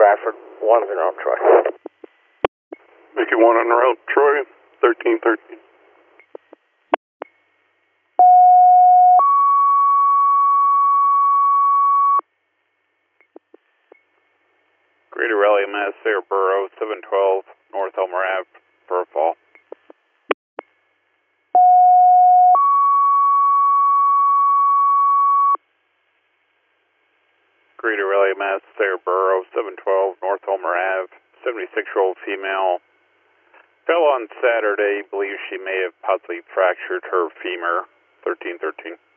Bradford, 1's en route, Troy. Mickey 1 en route, Troy, 1313. Greater Rally Mass, Sarah Burrow, 712, North Elmer Ave, Burfall. Greater Rally Mass, Sarah Burrow, 712, North Elmer Ave, 76-year-old female. Fell on Saturday, believes she may have possibly fractured her femur, 1313.